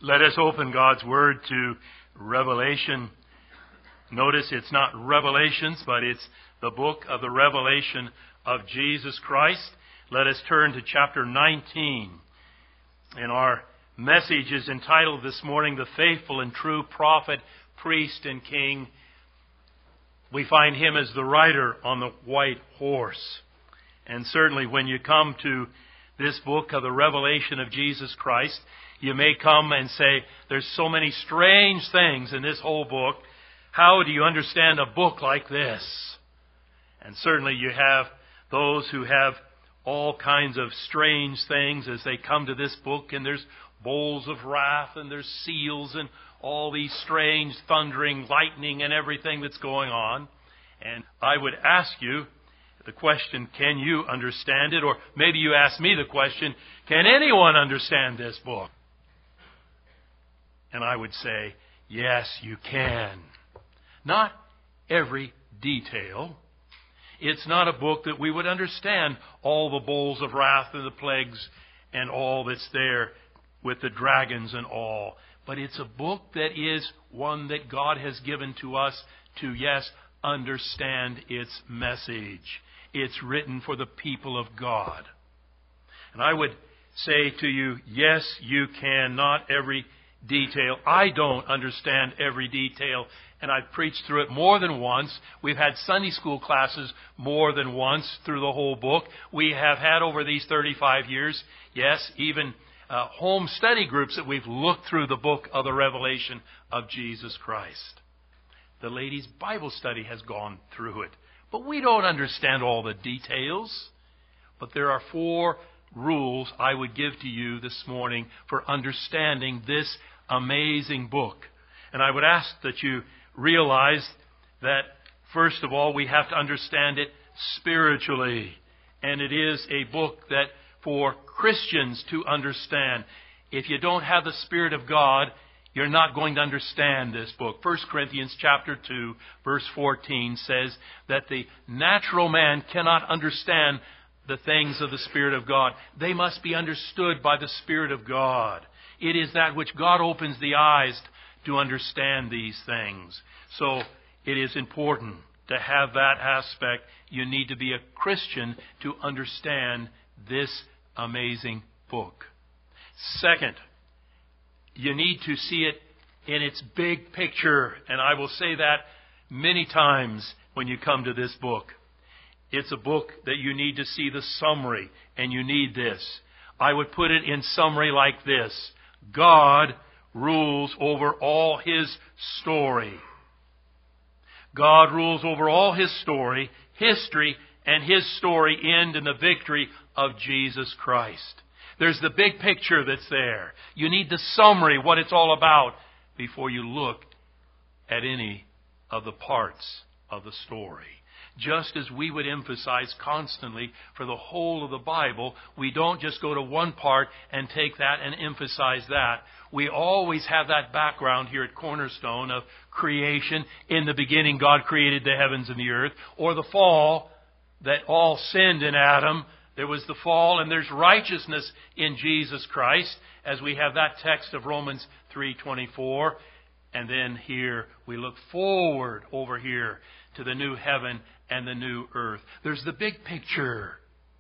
Let us open God's Word to Revelation. Notice it's not Revelations, but it's the book of the revelation of Jesus Christ. Let us turn to chapter 19. And our message is entitled this morning, The Faithful and True Prophet, Priest, and King. We find him as the rider on the white horse. And certainly when you come to this book of the revelation of Jesus Christ, you may come and say, there's so many strange things in this whole book. How do you understand a book like this? And certainly you have those who have all kinds of strange things as they come to this book. And there's bowls of wrath and there's seals and all these strange thundering, lightning and everything that's going on. And I would ask you the question, can you understand it? Or maybe you ask me the question, can anyone understand this book? And I would say, yes, you can. Not every detail. It's not a book that we would understand all the bowls of wrath and the plagues and all that's there with the dragons and all. But it's a book that is one that God has given to us to, yes, understand its message. It's written for the people of God. And I would say to you, yes, you can. Not every detail. I don't understand every detail, and I've preached through it more than once. We've had Sunday school classes more than once through the whole book. We have had over these 35 years, yes, even home study groups that we've looked through the book of the revelation of Jesus Christ. The ladies' Bible study has gone through it. But we don't understand all the details. But there are 4 rules I would give to you this morning for understanding this amazing book. And I would ask that you realize that, first of all, we have to understand it spiritually. And it is a book that for Christians to understand. If you don't have the Spirit of God, you're not going to understand this book. 1 Corinthians chapter 2, verse 14 says that the natural man cannot understand the things of the Spirit of God. They must be understood by the Spirit of God. It is that which God opens the eyes to understand these things. So it is important to have that aspect. You need to be a Christian to understand this amazing book. Second, you need to see it in its big picture. And I will say that many times when you come to this book. It's a book that you need to see the summary, and you need this. I would put it in summary like this. God rules over all His story. God rules over all His story, history, and His story end in the victory of Jesus Christ. There's the big picture that's there. You need the summary, what it's all about, before you look at any of the parts of the story. Just as we would emphasize constantly for the whole of the Bible, we don't just go to one part and take that and emphasize that. We always have that background here at Cornerstone of creation. In the beginning, God created the heavens and the earth. Or the fall, that all sinned in Adam. There was the fall, and there's righteousness in Jesus Christ, as we have that text of Romans 3:24. And then here, we look forward over here to the new heaven and the new earth. There's the big picture.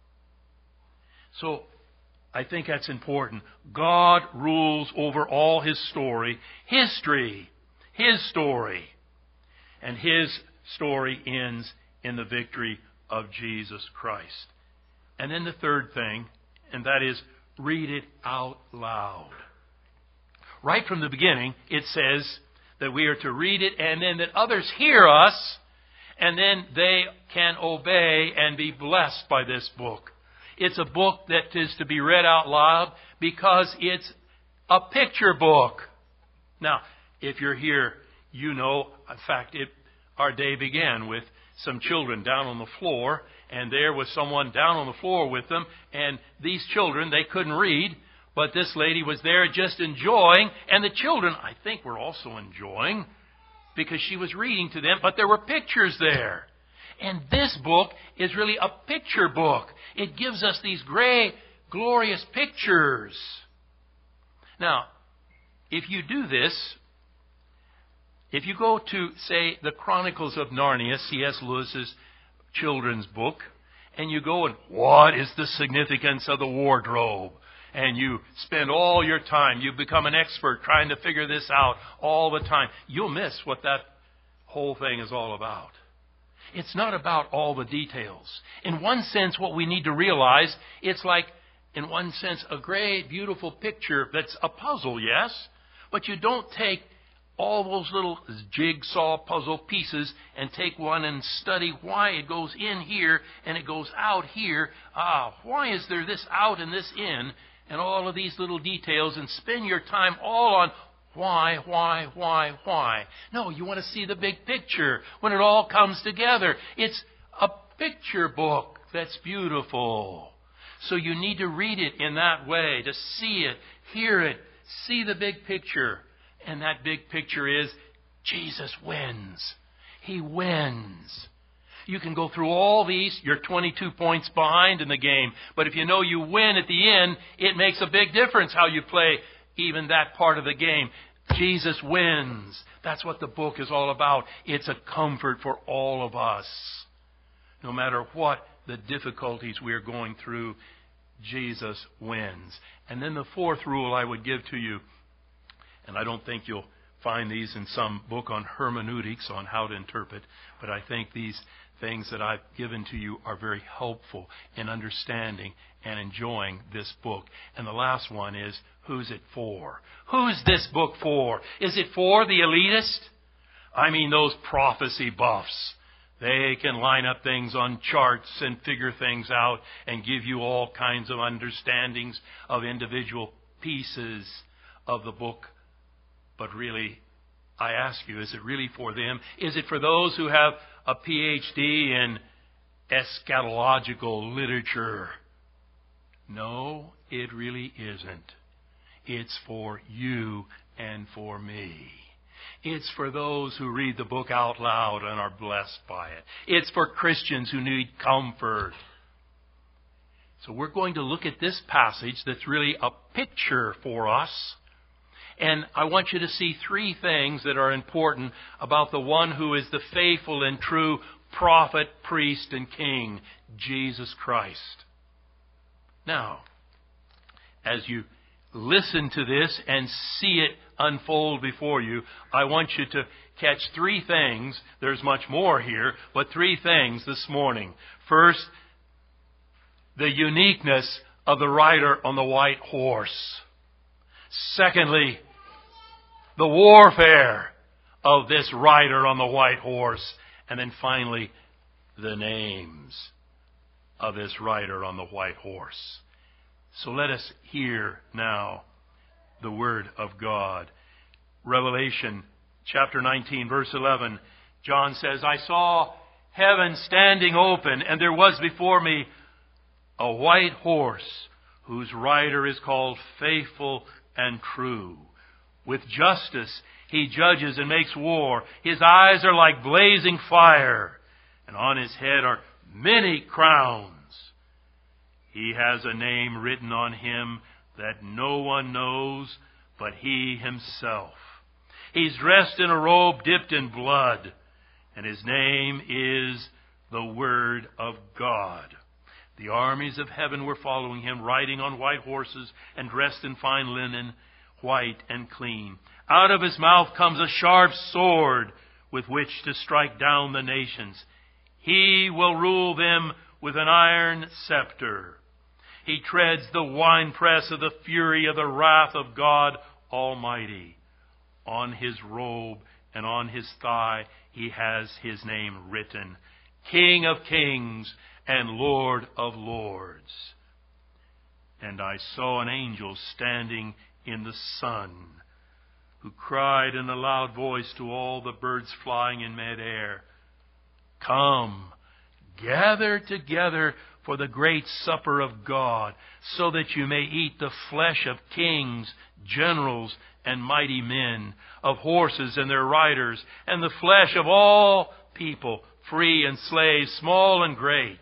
So, I think that's important. God rules over all His story, history, His story. And His story ends in the victory of Jesus Christ. And then the third thing, and that is, read it out loud. Right from the beginning, it says that we are to read it and then that others hear us, and then they can obey and be blessed by this book. It's a book that is to be read out loud because it's a picture book. Now, if you're here, you know, in fact, our day began with some children down on the floor, and there was someone down on the floor with them, and these children, they couldn't read, but this lady was there just enjoying, and the children, I think, were also enjoying, because she was reading to them, but there were pictures there. And this book is really a picture book. It gives us these great, glorious pictures. Now, if you do this, if you go to, say, the Chronicles of Narnia, C.S. Lewis's children's book, and you go and, what is the significance of the wardrobe? And you spend all your time, you become an expert trying to figure this out all the time, you'll miss what that whole thing is all about. It's not about all the details. In one sense, what we need to realize, it's like, in one sense, a great, beautiful picture that's a puzzle, yes? But you don't take all those little jigsaw puzzle pieces and take one and study why it goes in here and it goes out here. Why is there this out and this in? And all of these little details, and spend your time all on why. No, you want to see the big picture when it all comes together. It's a picture book that's beautiful. So you need to read it in that way, to see it, hear it, see the big picture. And that big picture is Jesus wins. He wins. You can go through all these. You're 22 points behind in the game. But if you know you win at the end, it makes a big difference how you play even that part of the game. Jesus wins. That's what the book is all about. It's a comfort for all of us. No matter what the difficulties we're going through, Jesus wins. And then the fourth rule I would give to you, and I don't think you'll find these in some book on hermeneutics, on how to interpret, but I think these things that I've given to you are very helpful in understanding and enjoying this book. And the last one is, who's it for? Who's this book for? Is it for the elitist? I mean those prophecy buffs. They can line up things on charts and figure things out and give you all kinds of understandings of individual pieces of the book. But really, I ask you, is it really for them? Is it for those who have a PhD in eschatological literature? No, it really isn't. It's for you and for me. It's for those who read the book out loud and are blessed by it. It's for Christians who need comfort. So we're going to look at this passage that's really a picture for us. And I want you to see three things that are important about the one who is the faithful and true prophet, priest, and king, Jesus Christ. Now, as you listen to this and see it unfold before you, I want you to catch three things. There's much more here, but three things this morning. First, the uniqueness of the rider on the white horse. Secondly, the warfare of this rider on the white horse. And then finally, the names of this rider on the white horse. So let us hear now the Word of God. Revelation chapter 19, verse 11. John says, I saw heaven standing open, and there was before me a white horse, whose rider is called Faithful and True. With justice he judges and makes war. His eyes are like blazing fire, and on his head are many crowns. He has a name written on him that no one knows but he himself. He's dressed in a robe dipped in blood, and his name is the Word of God. The armies of heaven were following him, riding on white horses and dressed in fine linen, white and clean. Out of his mouth comes a sharp sword with which to strike down the nations. He will rule them with an iron scepter. He treads the winepress of the fury of the wrath of God Almighty. On his robe and on his thigh he has his name written, King of Kings and Lord of Lords. And I saw an angel standing in the sun, who cried in a loud voice to all the birds flying in midair, Come, gather together for the great supper of God, so that you may eat the flesh of kings, generals, and mighty men, of horses and their riders, and the flesh of all people, free and slave, small and great.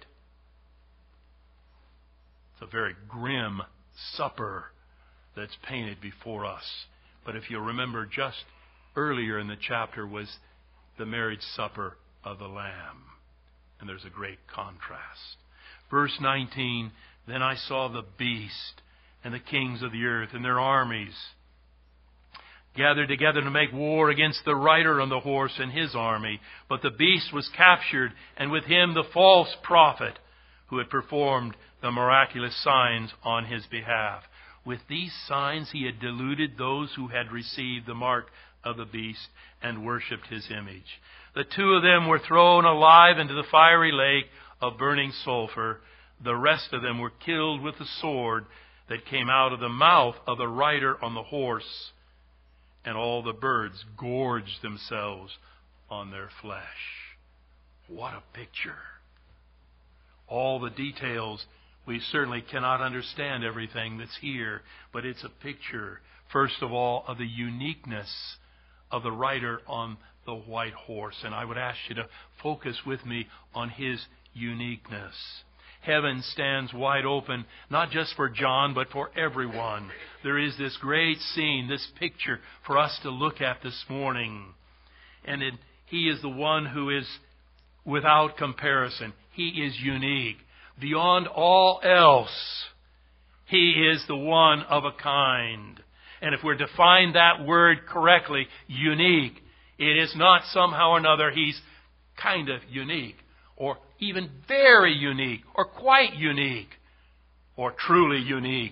It's a very grim supper that's painted before us. But if you'll remember, just earlier in the chapter was the marriage supper of the Lamb. And there's a great contrast. Verse 19, then I saw the beast and the kings of the earth and their armies gathered together to make war against the rider on the horse and his army. But the beast was captured, and with him the false prophet who had performed the miraculous signs on his behalf. With these signs he had deluded those who had received the mark of the beast and worshipped his image. The two of them were thrown alive into the fiery lake of burning sulfur. The rest of them were killed with the sword that came out of the mouth of the rider on the horse. And all the birds gorged themselves on their flesh. What a picture. All the details, we certainly cannot understand everything that's here, but it's a picture, first of all, of the uniqueness of the rider on the white horse. And I would ask you to focus with me on his uniqueness. Heaven stands wide open, not just for John, but for everyone. There is this great scene, this picture for us to look at this morning. And he is the one who is without comparison. He is unique. Beyond all else, he is the one of a kind. And if we're to define that word correctly, unique, it is not somehow or another he's kind of unique, or even very unique, or quite unique, or truly unique.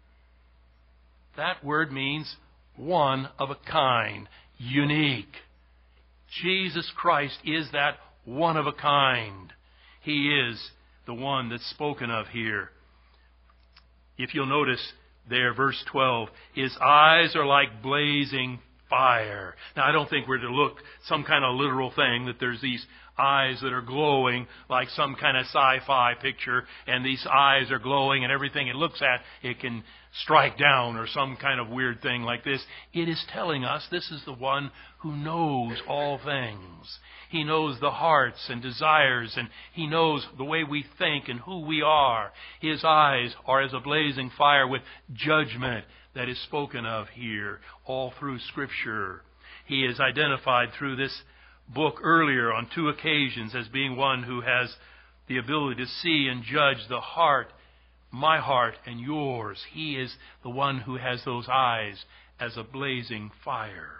That word means one of a kind, unique. Jesus Christ is that one of a kind. He is the one that's spoken of here. If you'll notice there, verse 12, his eyes are like blazing fire. Now, I don't think we're to look some kind of literal thing, that there's these eyes that are glowing like some kind of sci-fi picture, and these eyes are glowing and everything it looks at, it can strike down, or some kind of weird thing like this. It is telling us this is the one who knows all things. He knows the hearts and desires, and He knows the way we think and who we are. His eyes are as a blazing fire with judgment that is spoken of here all through Scripture. He is identified through this book earlier on 2 occasions as being one who has the ability to see and judge the heart, my heart and yours. He is the one who has those eyes as a blazing fire.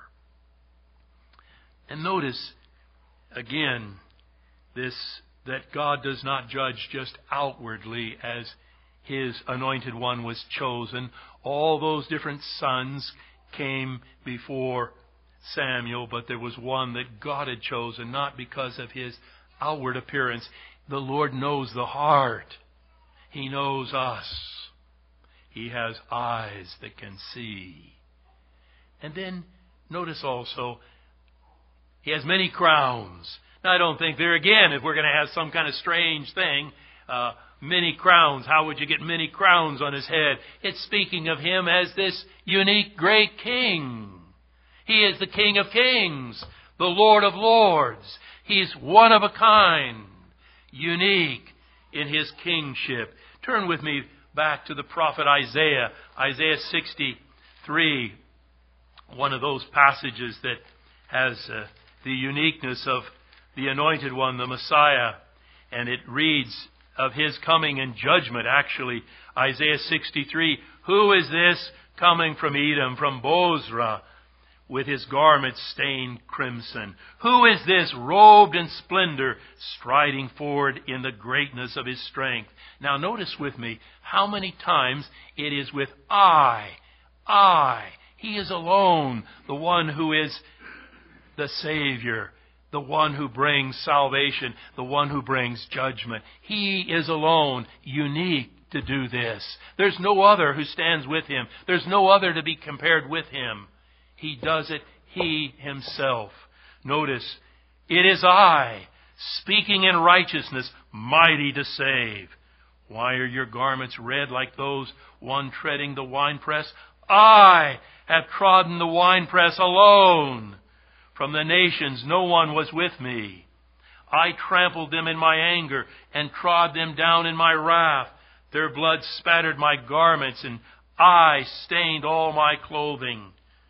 And notice again this, that God does not judge just outwardly as His anointed one was chosen. All those different sons came before Samuel, but there was one that God had chosen, not because of his outward appearance. The Lord knows the heart. He knows us. He has eyes that can see. And then notice also, He has many crowns. Now, I don't think there again, if we're going to have some kind of strange thing, many crowns, how would you get many crowns on His head? It's speaking of Him as this unique great King. He is the King of Kings, the Lord of Lords. He's one of a kind, unique in His kingship. Turn with me back to the prophet Isaiah, Isaiah 63, one of those passages that has the uniqueness of the Anointed One, the Messiah. And it reads of His coming in judgment, actually. Isaiah 63, who is this coming from Edom, from Bozrah, with his garments stained crimson? Who is this robed in splendor, striding forward in the greatness of his strength? Now notice with me how many times it is with I. He is alone, the one who is the Savior, the one who brings salvation, the one who brings judgment. He is alone, unique to do this. There's no other who stands with Him. There's no other to be compared with Him. He does it, He Himself. Notice, it is I, speaking in righteousness, mighty to save. Why are your garments red like those one treading the winepress? I have trodden the winepress alone. From the nations no one was with me. I trampled them in my anger and trod them down in my wrath. Their blood spattered my garments, and I stained all my clothing.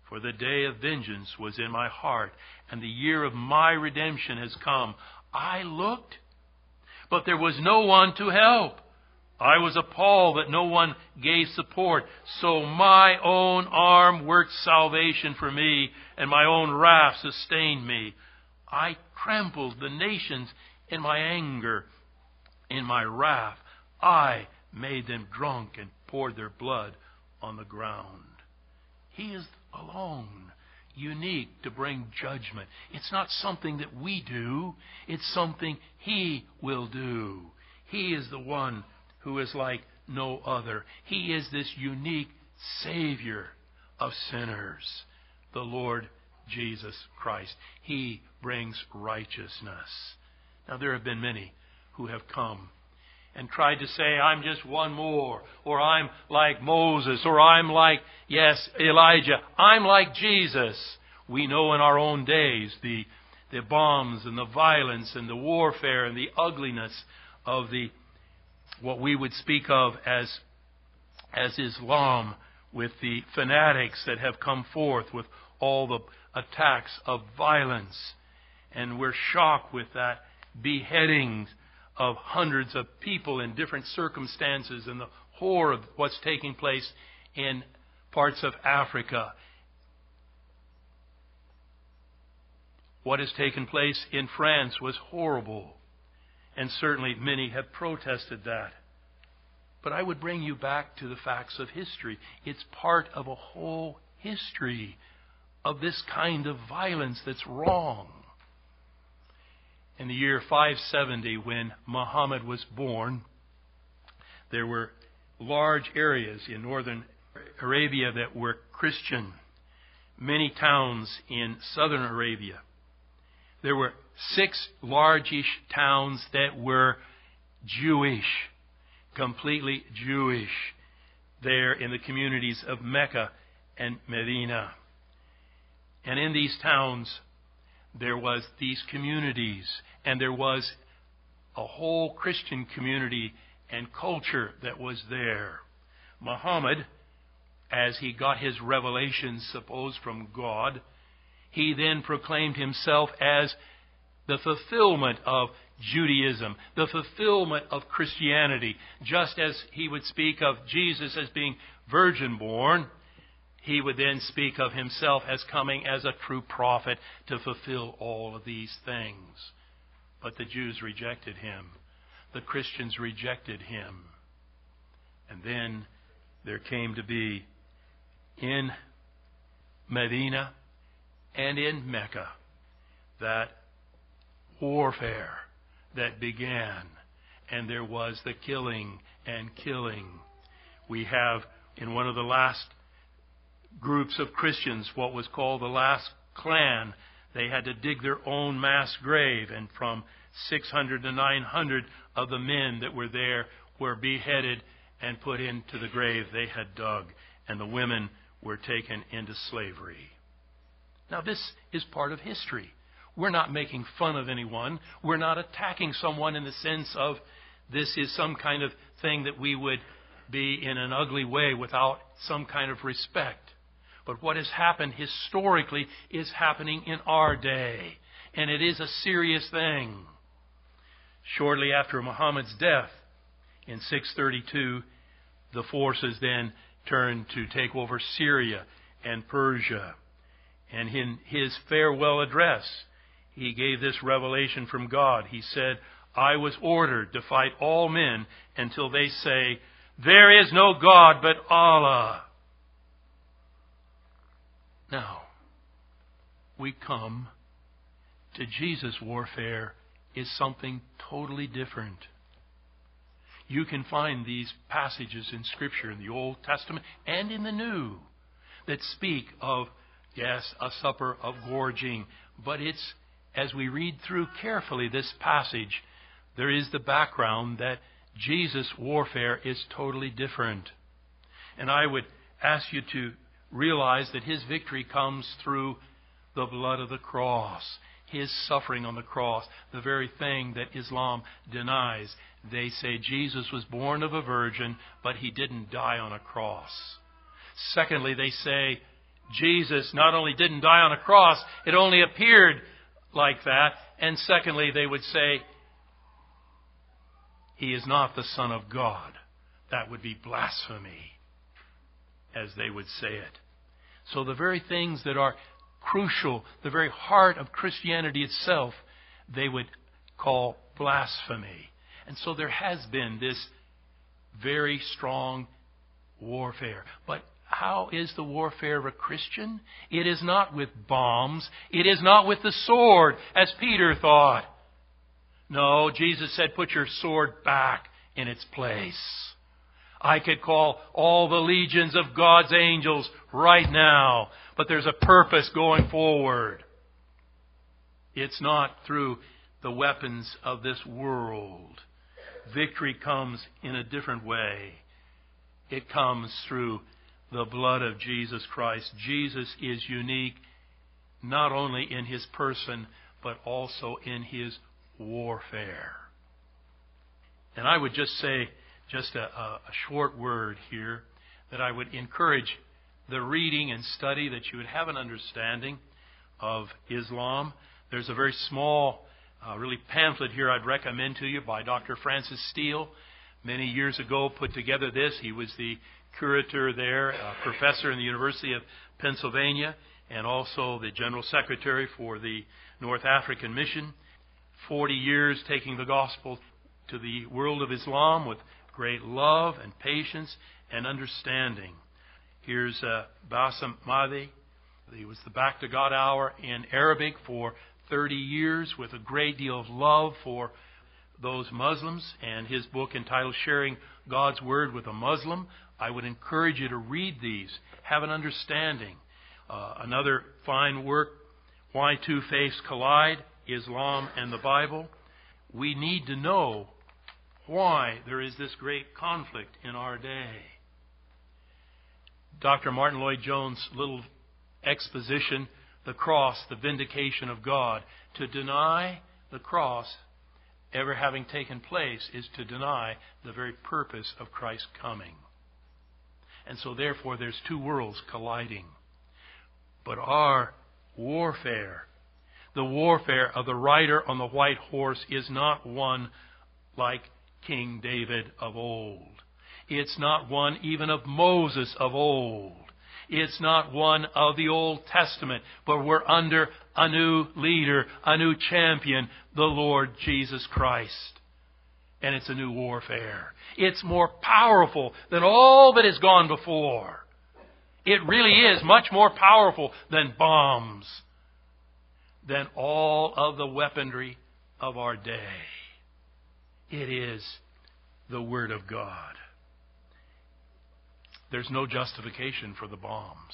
For the day of vengeance was in my heart, and the year of my redemption has come. I looked, but there was no one to help. I was appalled that no one gave support. So my own arm worked salvation for me, and my own wrath sustained me. I trampled the nations in my anger. In my wrath, I made them drunk and poured their blood on the ground. He is alone, unique to bring judgment. It's not something that we do. It's something He will do. He is the one who is like no other. He is this unique Savior of sinners, the Lord Jesus Christ. He brings righteousness. Now, there have been many who have come and tried to say, I'm just one more, or I'm like Moses, or I'm like, Elijah. I'm like Jesus. We know in our own days the bombs and the violence and the warfare and the ugliness of what we would speak of as Islam, with the fanatics that have come forth with all the attacks of violence. And we're shocked with that beheadings of hundreds of people in different circumstances, and the horror of what's taking place in parts of Africa. What has taken place in France was horrible, and certainly many have protested that. But I would bring you back to the facts of history. It's part of a whole history of this kind of violence that's wrong. In the year 570, when Muhammad was born, there were large areas in northern Arabia that were Christian. Many towns in southern Arabia. There were 6 largish towns that were Jewish, completely Jewish, there in the communities of Mecca and Medina. And in these towns, there was these communities, and there was a whole Christian community and culture that was there. Muhammad, as he got his revelations, suppose from God, he then proclaimed himself as the fulfillment of Judaism, the fulfillment of Christianity. Just as he would speak of Jesus as being virgin-born, he would then speak of himself as coming as a true prophet to fulfill all of these things. But the Jews rejected him. The Christians rejected him. And then there came to be in Medina and in Mecca that warfare that began. And there was the killing and killing. We have in one of the last groups of Christians, what was called the last clan, they had to dig their own mass grave, and from 600 to 900 of the men that were there were beheaded and put into the grave they had dug, and the women were taken into slavery. Now, this is part of history. We're not making fun of anyone. We're not attacking someone in the sense of this is some kind of thing that we would be in an ugly way without some kind of respect. But what has happened historically is happening in our day. And it is a serious thing. Shortly after Muhammad's death, in 632, the forces then turned to take over Syria and Persia. And in his farewell address, he gave this revelation from God. He said, I was ordered to fight all men until they say, there is no God but Allah. Now, we come to Jesus' warfare is something totally different. You can find these passages in Scripture in the Old Testament and in the New that speak of, yes, a supper of gorging. But it's, as we read through carefully this passage, there is the background that Jesus' warfare is totally different. And I would ask you to realize that His victory comes through the blood of the cross. His suffering on the cross, the very thing that Islam denies. They say Jesus was born of a virgin, but He didn't die on a cross. Secondly, they say Jesus not only didn't die on a cross, it only appeared like that. And secondly, they would say, He is not the Son of God. That would be blasphemy, as they would say it. So the very things that are crucial, the very heart of Christianity itself, they would call blasphemy. And so there has been this very strong warfare. But how is the warfare of a Christian? It is not with bombs. It is not with the sword, as Peter thought. No, Jesus said, put your sword back in its place. I could call all the legions of God's angels right now, but there's a purpose going forward. It's not through the weapons of this world. Victory comes in a different way. It comes through the blood of Jesus Christ. Jesus is unique not only in His person, but also in His warfare. And I would just say, just a short word here, that I would encourage the reading and study, that you would have an understanding of Islam. There's a very small really pamphlet here I'd recommend to you by Dr. Francis Steele. Many years ago put together this. He was the curator there, a professor in the University of Pennsylvania, and also the General Secretary for the North African Mission. 40 years taking the gospel to the world of Islam with great love and patience and understanding. Here's Bassem Mahdi. He was the Back to God Hour in Arabic for 30 years with a great deal of love for those Muslims, and his book entitled Sharing God's Word with a Muslim. I would encourage you to read these, have an understanding. Another fine work, Why Two Faiths Collide, Islam and the Bible. We need to know why there is this great conflict in our day. Dr. Martin Lloyd-Jones' little exposition, The Cross, the Vindication of God. To deny the cross ever having taken place is to deny the very purpose of Christ's coming. And so therefore there's two worlds colliding. But our warfare, the warfare of the rider on the white horse, is not one like King David of old. It's not one even of Moses of old. It's not one of the Old Testament, but we're under a new leader, a new champion, the Lord Jesus Christ. And it's a new warfare. It's more powerful than all that has gone before. It really is much more powerful than bombs, than all of the weaponry of our day. It is the Word of God. There's no justification for the bombs.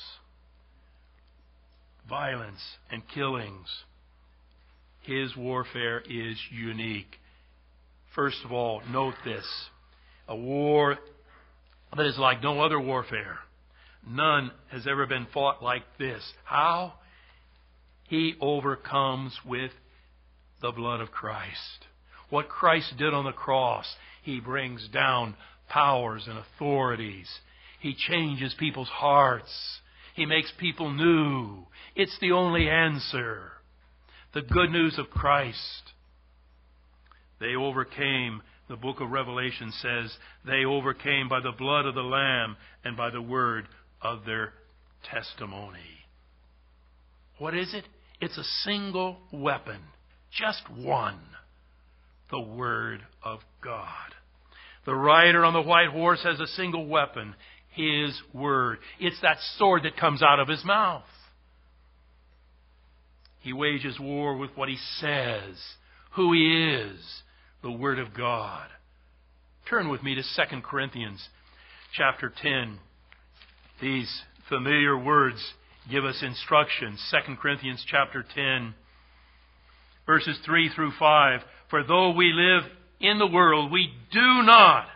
Violence and killings. His warfare is unique. First of all, note this. A war that is like no other warfare. None has ever been fought like this. How? He overcomes with the blood of Christ. What Christ did on the cross, He brings down powers and authorities. He changes people's hearts. He makes people new. It's the only answer. The good news of Christ. They overcame, the book of Revelation says, they overcame by the blood of the Lamb and by the word of their testimony. What is it? It's a single weapon. Just one. The Word of God. The rider on the white horse has a single weapon. His Word. It's that sword that comes out of his mouth. He wages war with what he says, who he is, the Word of God. Turn with me to 2 Corinthians chapter 10. These familiar words give us instruction. 2 Corinthians chapter 10, verses 3 through 5. For though we live in the world, we do not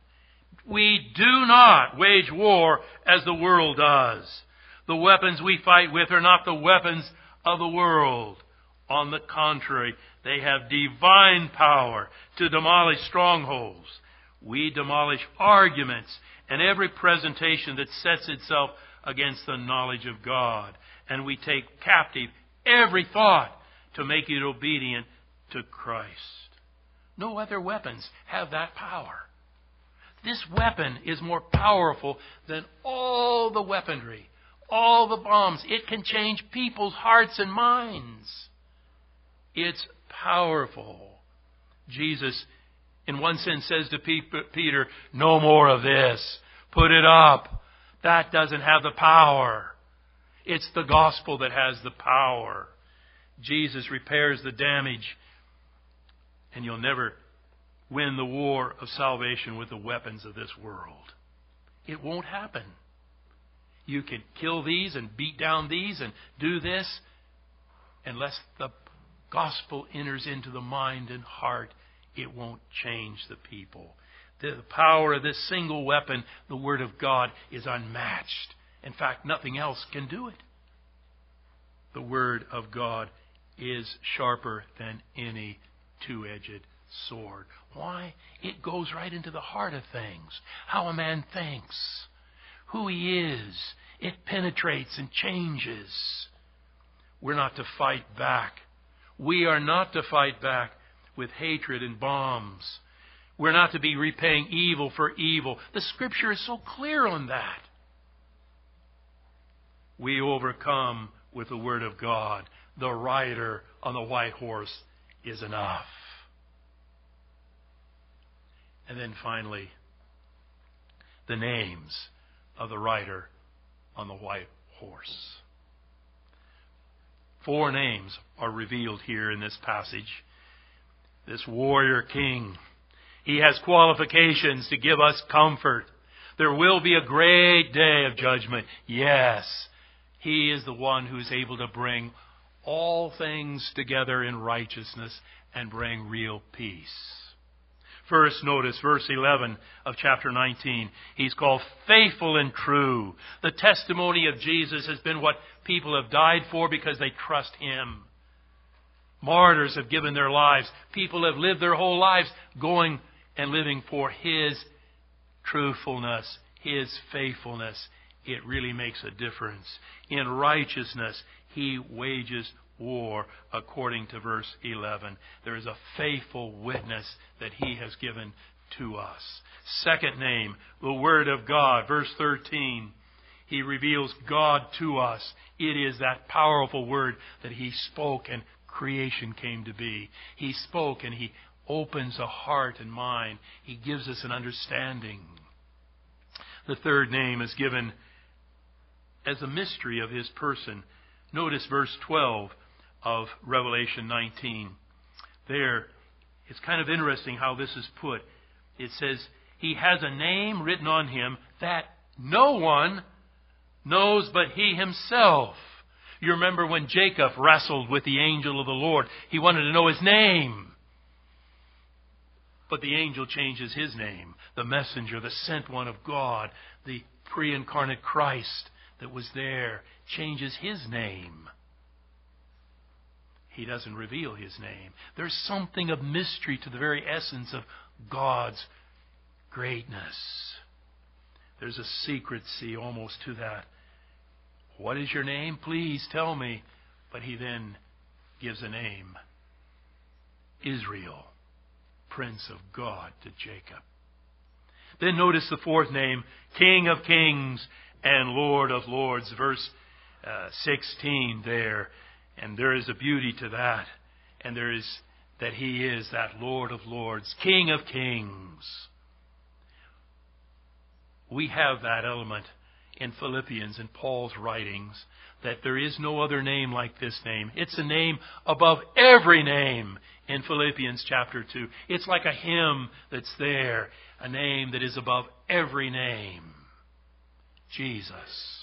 wage war as the world does. The weapons we fight with are not the weapons of the world. On the contrary, they have divine power to demolish strongholds. We demolish arguments and every presentation that sets itself against the knowledge of God. And we take captive every thought to make it obedient to Christ. No other weapons have that power. This weapon is more powerful than all the weaponry, all the bombs. It can change people's hearts and minds. It's powerful. Jesus, in one sense, says to Peter, no more of this. Put it up. That doesn't have the power. It's the gospel that has the power. Jesus repairs the damage, and you'll never win the war of salvation with the weapons of this world. It won't happen. You can kill these and beat down these and do this, unless the gospel enters into the mind and heart, it won't change the people. The power of this single weapon, the Word of God, is unmatched. In fact, nothing else can do it. The Word of God is sharper than any two-edged sword. Why? It goes right into the heart of things. How a man thinks. Who he is. It penetrates and changes. We're not to fight back. We are not to fight back with hatred and bombs. We're not to be repaying evil for evil. The Scripture is so clear on that. We overcome with the Word of God. The rider on the white horse is enough. And then finally, the names of the rider on the white horse. 4 names are revealed here in this passage. This warrior king, he has qualifications to give us comfort. There will be a great day of judgment. Yes, he is the one who is able to bring all things together in righteousness and bring real peace. First, notice verse 11 of chapter 19. He's called faithful and true. The testimony of Jesus has been what people have died for because they trust Him. Martyrs have given their lives. People have lived their whole lives going and living for His truthfulness, His faithfulness. It really makes a difference. In righteousness, He wages war, according to verse 11. There is a faithful witness that He has given to us. Second name, the Word of God. Verse 13, He reveals God to us. It is that powerful Word that He spoke and creation came to be. He spoke and He opens a heart and mind. He gives us an understanding. The third name is given as a mystery of His person. Notice verse 12 of Revelation 19. There, it's kind of interesting how this is put. It says, He has a name written on Him that no one knows but He Himself. You remember when Jacob wrestled with the angel of the Lord. He wanted to know his name. But the angel changes his name. The messenger, the sent one of God, the pre-incarnate Christ that was there, changes his name. He doesn't reveal his name. There's something of mystery to the very essence of God's greatness. There's a secrecy almost to that. What is your name? Please tell me. But He then gives a name. Israel, Prince of God to Jacob. Then notice the fourth name, King of Kings and Lord of Lords. Verse 16 there. And there is a beauty to that. And there is that He is that Lord of Lords, King of Kings. We have that element in Philippians and Paul's writings, that there is no other name like this name. It's a name above every name in Philippians chapter 2. It's like a hymn that's there, a name that is above every name. Jesus.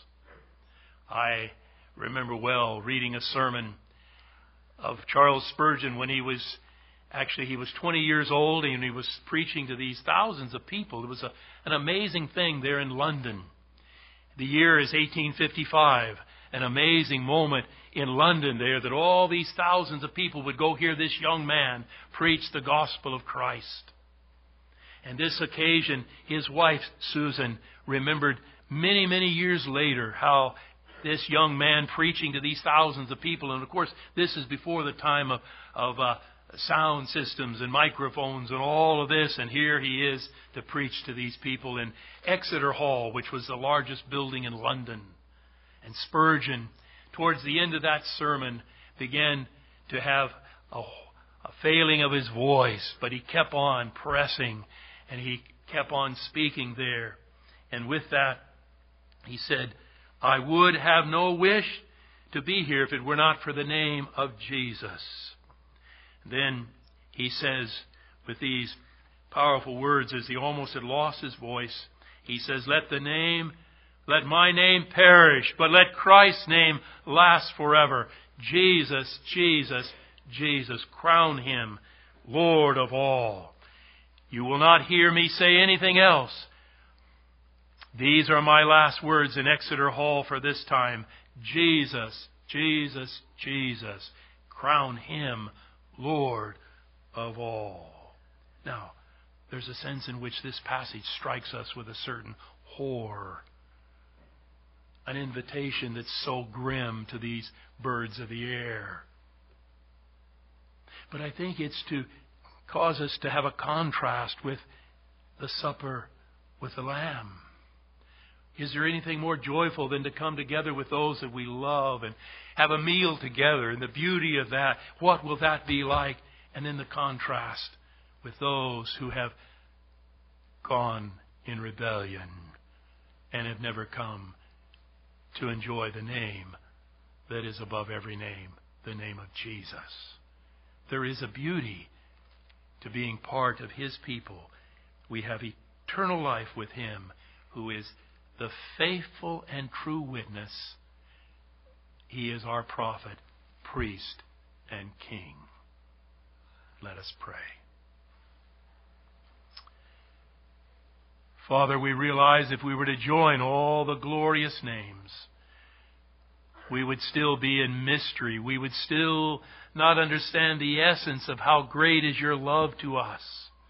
I remember well reading a sermon of Charles Spurgeon when he was 20 years old and he was preaching to these thousands of people. It was an amazing thing there in London. The year is 1855. An amazing moment in London there that all these thousands of people would go hear this young man preach the gospel of Christ. And this occasion, his wife, Susan, remembered many, many years later, how this young man preaching to these thousands of people, and of course this is before the time of sound systems and microphones and all of this, and here he is to preach to these people in Exeter Hall, which was the largest building in London. And Spurgeon, towards the end of that sermon, began to have a failing of his voice, but he kept on pressing and he kept on speaking there. And with that, he said, "I would have no wish to be here if it were not for the name of Jesus." Then he says, with these powerful words, as he almost had lost his voice, he says, let my name perish, but let Christ's name last forever. Jesus, Jesus, Jesus, crown Him Lord of all. You will not hear me say anything else. These are my last words in Exeter Hall for this time. Jesus, Jesus, Jesus, crown Him Lord of all. Now, there's a sense in which this passage strikes us with a certain horror. An invitation that's so grim to these birds of the air. But I think it's to cause us to have a contrast with the supper with the Lamb. Is there anything more joyful than to come together with those that we love and have a meal together, and the beauty of that? What will that be like? And then the contrast with those who have gone in rebellion and have never come to enjoy the name that is above every name, the name of Jesus. There is a beauty to being part of His people. We have eternal life with Him, who is the faithful and true witness. He is our prophet, priest, and king. Let us pray. Father, we realize if we were to join all the glorious names, we would still be in mystery. We would still not understand the essence of how great is your love to us.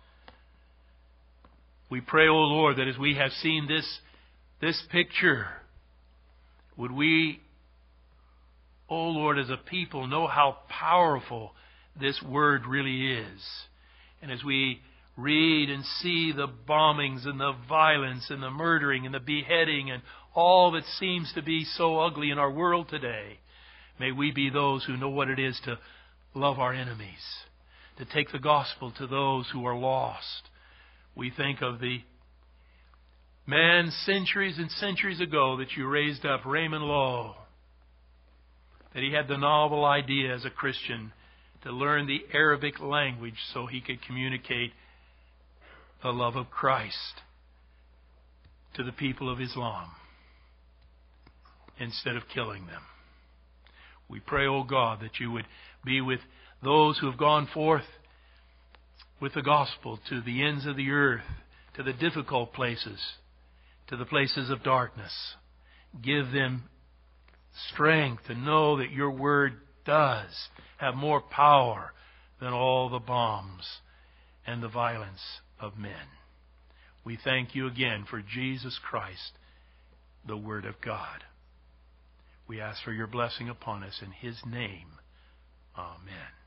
We pray, O Lord, that as we have seen this picture, would we, O Lord, as a people, know how powerful this word really is. And as we read and see the bombings and the violence and the murdering and the beheading and all that seems to be so ugly in our world today, may we be those who know what it is to love our enemies, to take the gospel to those who are lost. We think of the man centuries and centuries ago that you raised up, Raymond Lowe, that he had the novel idea as a Christian to learn the Arabic language so he could communicate the love of Christ to the people of Islam instead of killing them. We pray, O God, that you would be with those who have gone forth with the gospel to the ends of the earth, to the difficult places, to the places of darkness. Give them strength to know that your word does have more power than all the bombs and the violence of men. We thank you again for Jesus Christ, the Word of God. We ask for your blessing upon us in His name. Amen.